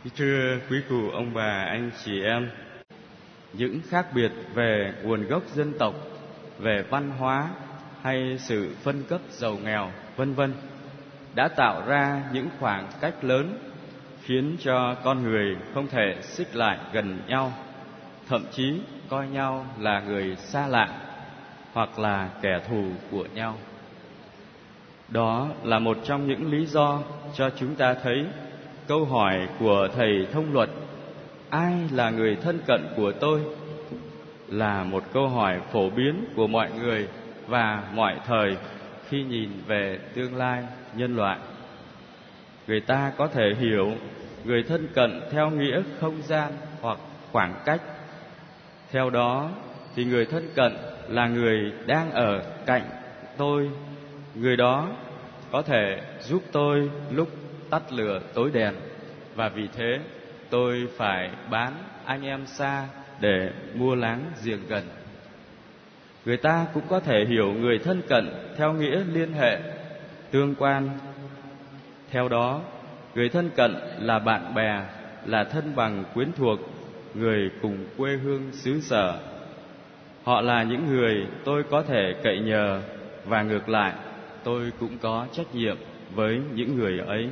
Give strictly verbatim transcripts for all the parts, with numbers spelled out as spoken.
Thưa quý cụ, ông bà, anh chị em, những khác biệt về nguồn gốc dân tộc, về văn hóa hay sự phân cấp giàu nghèo, vân vân đã tạo ra những khoảng cách lớn, khiến cho con người không thể xích lại gần nhau, thậm chí coi nhau là người xa lạ hoặc là kẻ thù của nhau. Đó là một trong những lý do cho chúng ta thấy câu hỏi của thầy thông luật "Ai là người thân cận của tôi?" là một câu hỏi phổ biến của mọi người và mọi thời khi nhìn về tương lai nhân loại. Người ta có thể hiểu người thân cận theo nghĩa không gian hoặc khoảng cách. Theo đó thì người thân cận là người đang ở cạnh tôi. Người đó có thể giúp tôi lúc tắt lửa tối đèn, và vì thế tôi phải bán anh em xa để mua láng giềng gần. Người ta cũng có thể hiểu người thân cận theo nghĩa liên hệ, tương quan. Theo đó, người thân cận là bạn bè, là thân bằng quyến thuộc, người cùng quê hương xứ sở. Họ là những người tôi có thể cậy nhờ, và ngược lại, tôi cũng có trách nhiệm với những người ấy.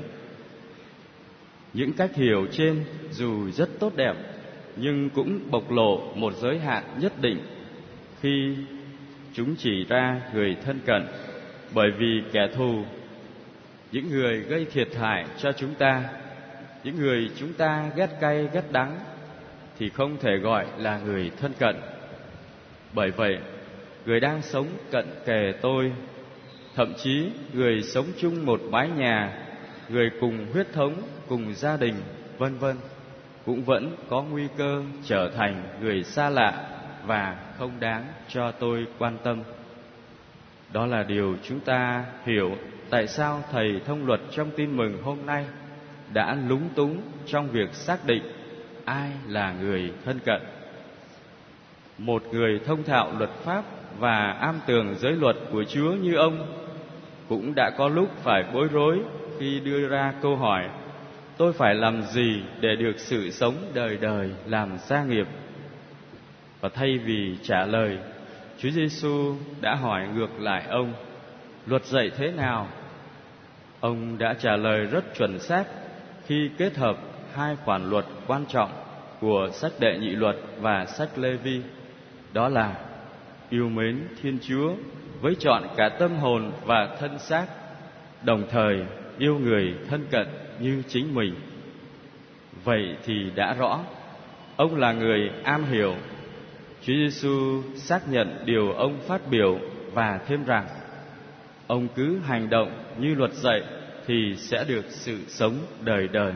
Những cách hiểu trên dù rất tốt đẹp, nhưng cũng bộc lộ một giới hạn nhất định khi chúng chỉ ra người thân cận, bởi vì kẻ thù, những người gây thiệt hại cho chúng ta, những người chúng ta ghét cay ghét đắng, thì không thể gọi là người thân cận. Bởi vậy, người đang sống cận kề tôi, thậm chí người sống chung một mái nhà, người cùng huyết thống, cùng gia đình, vân vân, cũng vẫn có nguy cơ trở thành người xa lạ và không đáng cho tôi quan tâm. Đó là điều chúng ta hiểu tại sao thầy thông luật trong tin mừng hôm nay đã lúng túng trong việc xác định ai là người thân cận. Một người thông thạo luật pháp và am tường giới luật của Chúa như ông cũng đã có lúc phải bối rối khi đưa ra câu hỏi: tôi phải làm gì để được sự sống đời đời làm gia nghiệp? Và thay vì trả lời, Chúa Giêsu đã hỏi ngược lại ông: luật dạy thế nào? Ông đã trả lời rất chuẩn xác khi kết hợp hai khoản luật quan trọng của sách Đệ Nhị Luật và sách Lê Vi, đó là yêu mến Thiên Chúa với trọn cả tâm hồn và thân xác, đồng thời yêu người thân cận như chính mình. Vậy thì đã rõ, ông là người am hiểu. Chúa Giêsu xác nhận điều ông phát biểu và thêm rằng ông cứ hành động như luật dạy thì sẽ được sự sống đời đời.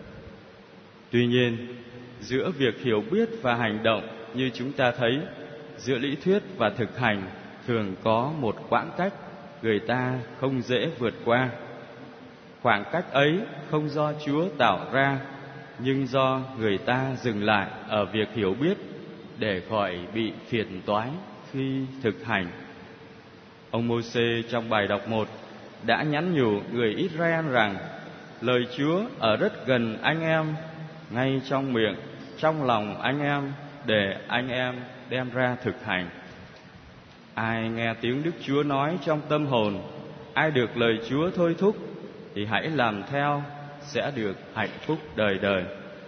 Tuy nhiên, giữa việc hiểu biết và hành động như chúng ta thấy, giữa lý thuyết và thực hành thường có một quãng cách người ta không dễ vượt qua. Khoảng cách ấy không do Chúa tạo ra, nhưng do người ta dừng lại ở việc hiểu biết để khỏi bị phiền toái khi thực hành. Ông Mô-sê trong bài đọc một đã nhắn nhủ người Israel rằng lời Chúa ở rất gần anh em, ngay trong miệng, trong lòng anh em, để anh em đem ra thực hành. Ai nghe tiếng Đức Chúa nói trong tâm hồn, ai được lời Chúa thôi thúc, thì hãy làm theo, sẽ được hạnh phúc đời đời.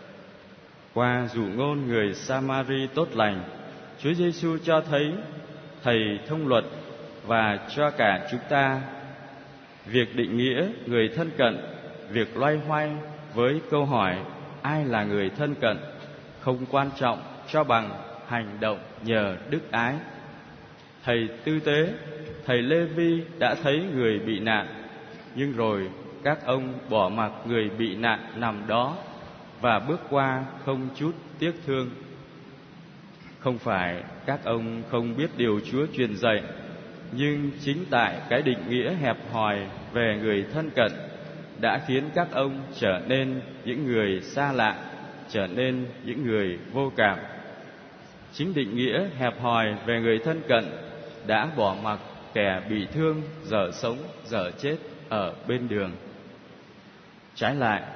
Qua dụ ngôn người Sa-ma-ri tốt lành, Chúa Giêsu cho thấy thầy thông luật và cho cả chúng ta việc định nghĩa người thân cận, việc loay hoay với câu hỏi ai là người thân cận không quan trọng cho bằng hành động nhờ đức ái. Thầy tư tế, thầy Lê Vi đã thấy người bị nạn, nhưng rồi các ông bỏ mặc người bị nạn nằm đó và bước qua không chút tiếc thương. Không phải các ông không biết điều Chúa truyền dạy, nhưng chính tại cái định nghĩa hẹp hòi về người thân cận đã khiến các ông trở nên những người xa lạ, trở nên những người vô cảm. Chính định nghĩa hẹp hòi về người thân cận đã bỏ mặc kẻ bị thương, dở sống, dở chết ở bên đường. Trái lại,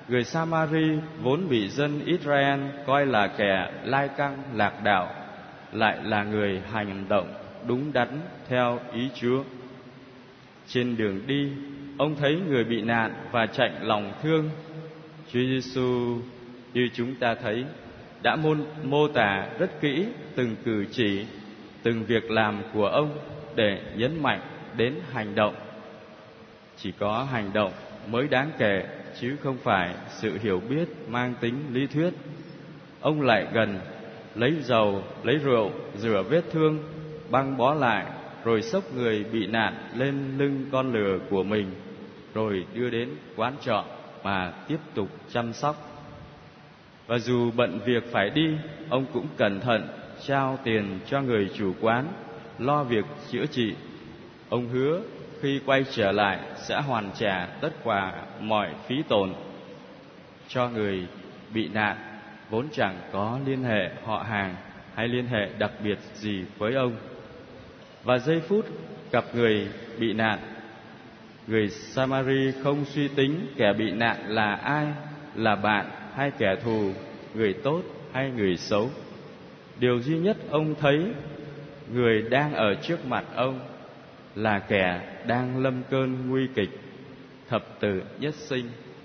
người Samari vốn bị dân Israel coi là kẻ lai căng lạc đạo, lại là người hành động đúng đắn theo ý Chúa. Trên đường đi, ông thấy người bị nạn và chạnh lòng thương. Chúa Giêsu như chúng ta thấy đã mô, mô tả rất kỹ từng cử chỉ, từng việc làm của ông để nhấn mạnh đến hành động. Chỉ có hành động mới đáng kể, chứ không phải sự hiểu biết mang tính lý thuyết. Ông lại gần, lấy dầu, lấy rượu, rửa vết thương, băng bó lại, rồi xốc người bị nạn lên lưng con lừa của mình, rồi đưa đến quán trọ mà tiếp tục chăm sóc. Và dù bận việc phải đi, ông cũng cẩn thận trao tiền cho người chủ quán, lo việc chữa trị. Ông hứa khi quay trở lại sẽ hoàn trả tất cả mọi phí tổn cho người bị nạn, vốn chẳng có liên hệ họ hàng hay liên hệ đặc biệt gì với ông. Và giây phút gặp người bị nạn, người Samari không suy tính kẻ bị nạn là ai, là bạn hay kẻ thù, người tốt hay người xấu. Điều duy nhất ông thấy, người đang ở trước mặt ông là kẻ đang lâm cơn nguy kịch, thập tử nhất sinh.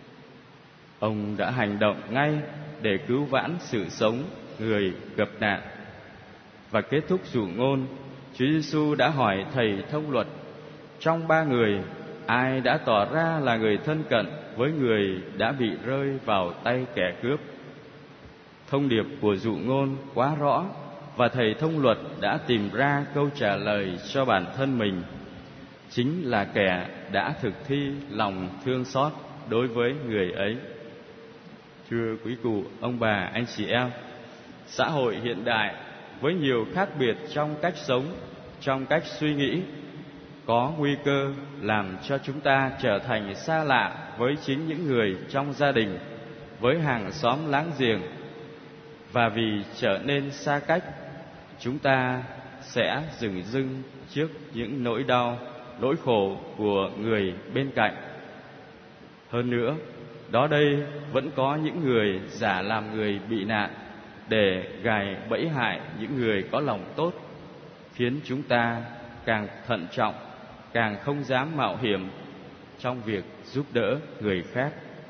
Ông đã hành động ngay để cứu vãn sự sống người gặp nạn. Và kết thúc dụ ngôn, Chúa Giêsu đã hỏi thầy thông luật: trong ba người, ai đã tỏ ra là người thân cận với người đã bị rơi vào tay kẻ cướp? Thông điệp của dụ ngôn quá rõ, và thầy thông luật đã tìm ra câu trả lời cho bản thân mình, chính là kẻ đã thực thi lòng thương xót đối với người ấy. Thưa quý cụ, ông bà, anh chị em, xã hội hiện đại với nhiều khác biệt trong cách sống, trong cách suy nghĩ, có nguy cơ làm cho chúng ta trở thành xa lạ với chính những người trong gia đình, với hàng xóm láng giềng. Và vì trở nên xa cách, chúng ta sẽ dửng dưng trước những nỗi đau, nỗi khổ của người bên cạnh. Hơn nữa, đó đây vẫn có những người giả làm người bị nạn để gài bẫy hại những người có lòng tốt, khiến chúng ta càng thận trọng, càng không dám mạo hiểm trong việc giúp đỡ người khác.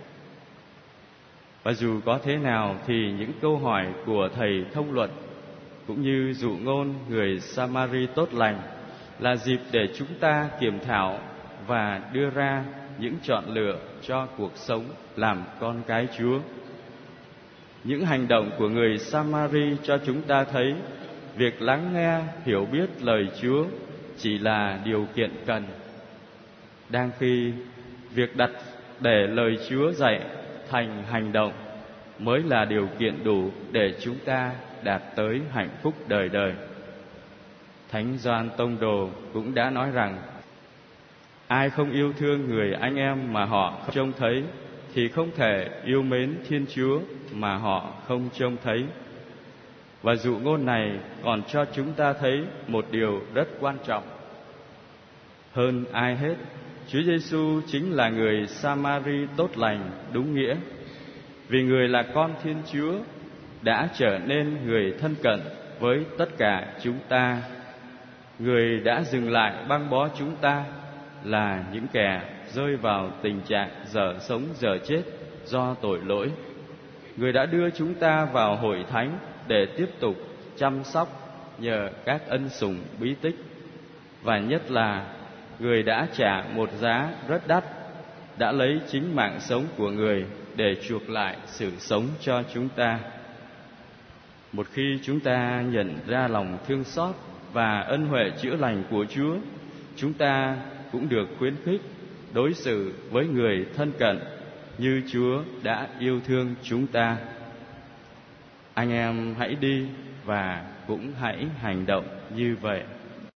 Và dù có thế nào thì những câu hỏi của thầy thông luật cũng như dụ ngôn người Samari tốt lành là dịp để chúng ta kiểm thảo và đưa ra những chọn lựa cho cuộc sống làm con cái Chúa. Những hành động của người Samari cho chúng ta thấy việc lắng nghe, hiểu biết lời Chúa chỉ là điều kiện cần, đang khi việc đặt để lời Chúa dạy thành hành động mới là điều kiện đủ để chúng ta đạt tới hạnh phúc đời đời. Thánh Gioan Tông Đồ cũng đã nói rằng: ai không yêu thương người anh em mà họ không trông thấy thì không thể yêu mến Thiên Chúa mà họ không trông thấy. Và dụ ngôn này còn cho chúng ta thấy một điều rất quan trọng. Hơn ai hết, Chúa Giêsu chính là người Samari tốt lành đúng nghĩa. Vì người là con Thiên Chúa đã trở nên người thân cận với tất cả chúng ta. Người đã dừng lại băng bó chúng ta là những kẻ rơi vào tình trạng dở sống dở chết do tội lỗi. Người đã đưa chúng ta vào hội thánh để tiếp tục chăm sóc nhờ các ân sủng bí tích. Và nhất là người đã trả một giá rất đắt, đã lấy chính mạng sống của người để chuộc lại sự sống cho chúng ta. Một khi chúng ta nhận ra lòng thương xót và ân huệ chữa lành của Chúa, chúng ta cũng được khuyến khích đối xử với người thân cận như Chúa đã yêu thương chúng ta. Anh em hãy đi và cũng hãy hành động như vậy.